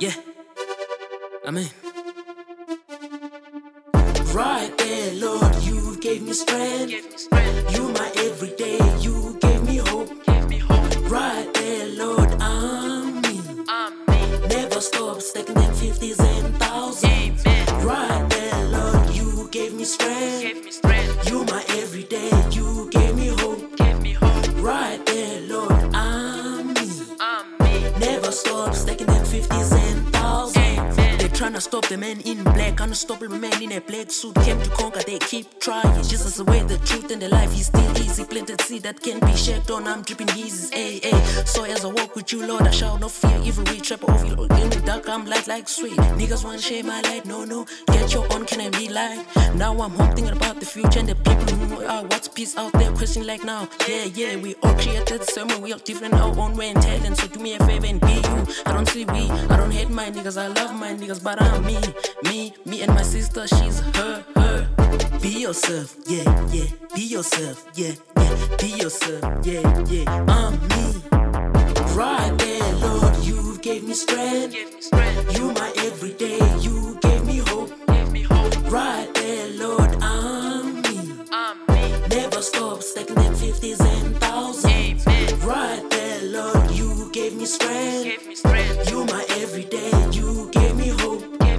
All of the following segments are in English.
Yeah, Amen. Right there, Lord, you gave me strength. You my everyday, you gave me hope. Right there, Lord, I'm me. Never stop stacking them 50s and thousands. Right there, Lord, you gave me strength. You my everyday, you gave me hope. Right there, Lord, I'm me. Never stop stacking them 50s and thousands. They tryna stop the man in black, unstoppable man in a black suit. Came to conquer, they keep trying. Jesus is the way, the truth, and the life. He's still easy. Planted seed that can be shared on. I'm dripping Yeezys, ayy. So as I walk with you, Lord, I shall not fear evil. We trap off you in the dark. I'm light like sweet. Niggas wanna share my light, no. Get your own, can I be light? Now I'm home thinking about the future and the people who are what's peace out there. Question like now, yeah. We all created the same way. We all different our own way and talent. So do me a favor and be you. I don't see we. I don't hate my niggas. I love my niggas, but I'm me and my sister. She's her. Be yourself, yeah. Be yourself, yeah. Be yourself, yeah. I'm me. Right there, Lord, you gave me strength. You my everyday, you gave me hope. Right there, Lord, I'm me. Never stop stacking them 50s and thousands. Right there, Lord, you gave me strength. You my everyday, you gave me hope.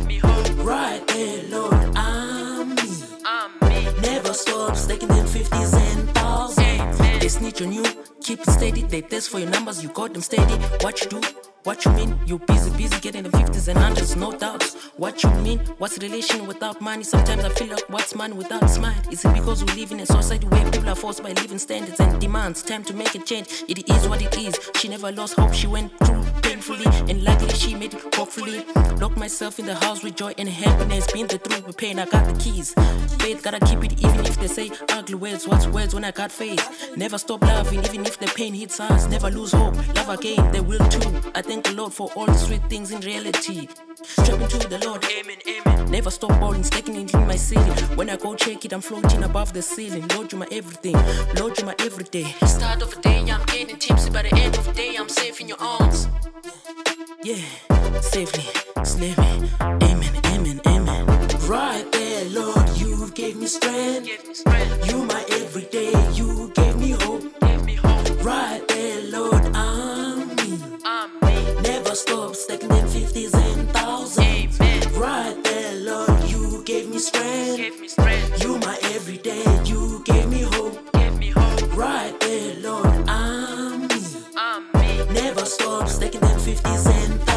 Right there, Lord, I'm me. Never stop stacking them 50s and thousands. They snitch on you, keep it steady. They test for your numbers, you got them steady. What you do? What you mean? You busy getting the 50s and 100s, no doubts. What you mean? What's relation without money? Sometimes I feel like what's money without a smile? Is it because we live in a society where people are forced by living standards and demands? Time to make a change, it is what it is. She never lost hope, she went through painfully, and luckily she made it hopefully. Locked myself in the house with joy and happiness. Been the through with pain, I got the keys. Faith, gotta keep it even if they say ugly words. What's words when I got faith? Never stop loving even if the pain hits us. Never lose hope, love again, they will too. I thank the Lord for all the sweet things in reality. Stepping to the Lord, amen. Never stop balling, stacking it in my city. When I go check it, I'm floating above the ceiling. Lord, you my everything, Lord, you my everyday. Start of the day, I'm getting tipsy. By the end of the day, I'm safe in your arms. Yeah, safely, slaving. Amen. Right there, Lord, you gave me strength. You my everyday, you gave me hope. Right there, Lord, I'm me. Never stop stacking them 50s and thousands. Right there, Lord, you gave me strength. You my everyday, you gave me hope. Right there, Lord, I'm me. Never stop stacking them 50s and thousands.